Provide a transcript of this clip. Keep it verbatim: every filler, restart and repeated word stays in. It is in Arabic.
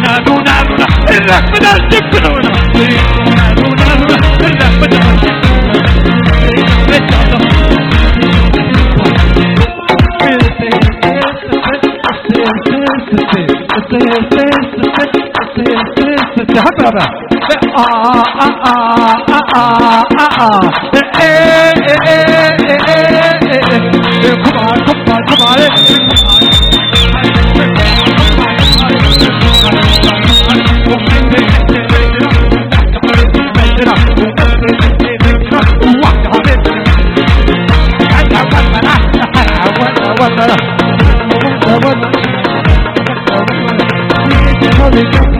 لونا لونا لونا الرقبة الجبلونا لونا لونا لونا الرقبة هبرة آه آه آه آه آه إيه إيه إيه إيه كبار كبار كبار ولا